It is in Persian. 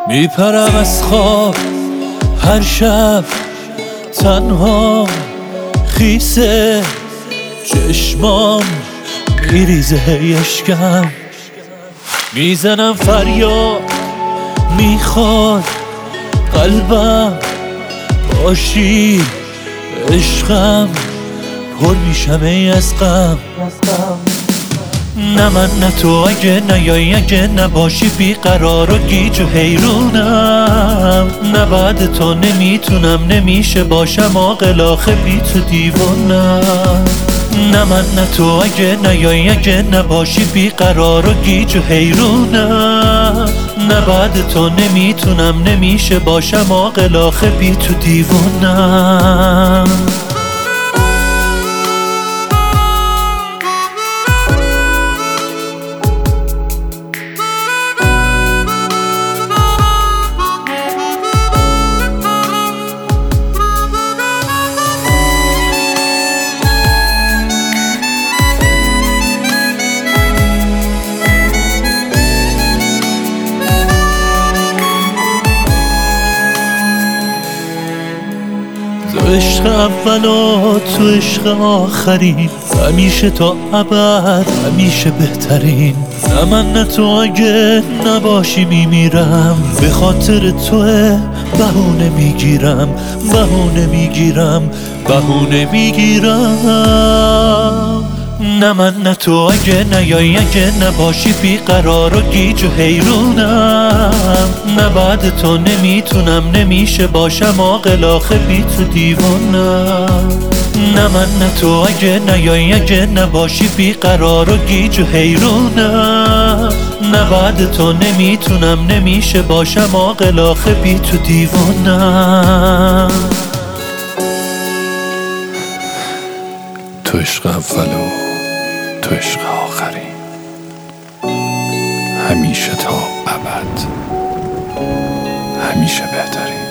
میپرم از خواب هر شب تنها، خیسه چشمام میریزه هی اشکم، میزنم فریاد میخواد قلبم، باشی عشقم پر میشم ای از غم. نه من نه تو، اگه نیایی اگه نباشی بیقرار و گیج و حیرونم، نه بعد تو نمیتونم نمیشه باشم عاقل آخه بی تو دیوونم. نه من نه تو، اگه نیایی اگه نباشی بیقرار و گیج و حیرونم، نه بعد تو نمیتونم نمیشه باشم عاقل آخه بی تو دیوونم. تو عشق اول و تو عشق آخرین، همیشه تا ابد همیشه بهترین. نه من نه تو، اگه نباشی میمیرم، به خاطر توه بهونه میگیرم بهونه میگیرم بهونه میگیرم. نه من نه تو، اگه نیایی اگه نباشی بیقرار و گیج و حیرونم، نه بعد تو نمیتونم نمیشه باشم عاقل آخه بی تو دیوونم. نه من نه تو، اگه نیایی اگه نباشی بیقرار و گیج و حیرونم، نه بعد تو نمیتونم نمیشه باشم عاقل آخه بی تو دیوونم. تو عشق اول و تو عشق آخرین، همیشه تا ابد همیشه بهترین.